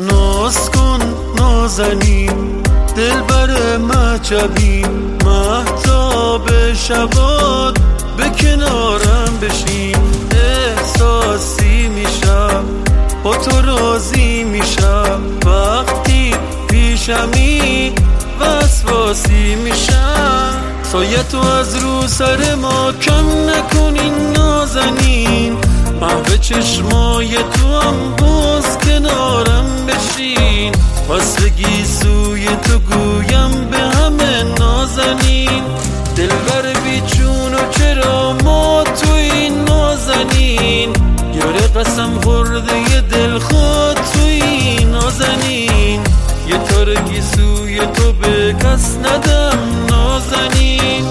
ناز کن نازنین دلبر مهجبی مهتاب شبات به کنارم بشین احساسی میشم با تو راضی میشم وقتی پیشمی وسواسی میشم سایه تو از رو سر ما کم نکنین نازنین محو چشمای تو هم باز کنارم بشین وصلگی سوی تو گویم به همه نازنین دلبر بیچون و چرا ما تو این نازنین یاره قسم خورده دل خود تو این نازنین یه تارگی سوی تو به کس ندم نازنین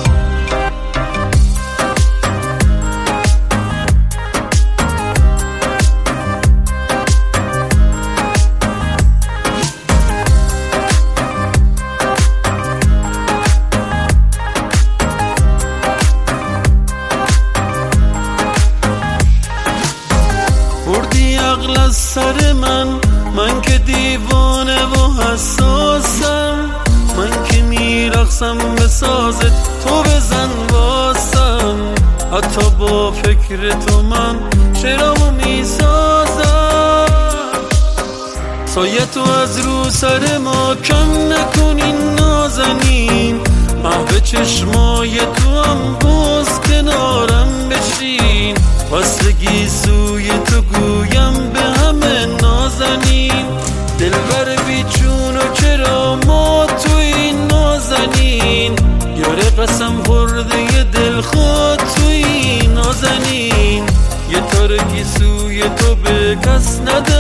بردی عقل از سر من که دیوانه و حساسم من که میرقصم به سازت تو بزن واسم حتی با فکر تو من شعرامو میسازم سایه تو از رو سر ما کم نکنین نازنین محو چشمای تو هم باز کنارم بشین وصلگی سوی تو گویم به همه نازنین دلبر بیچون و چرا ما تو این نازنین یاره قسم خورده دل خود تو این نازنین یه تارگی سوی تو به کس ندم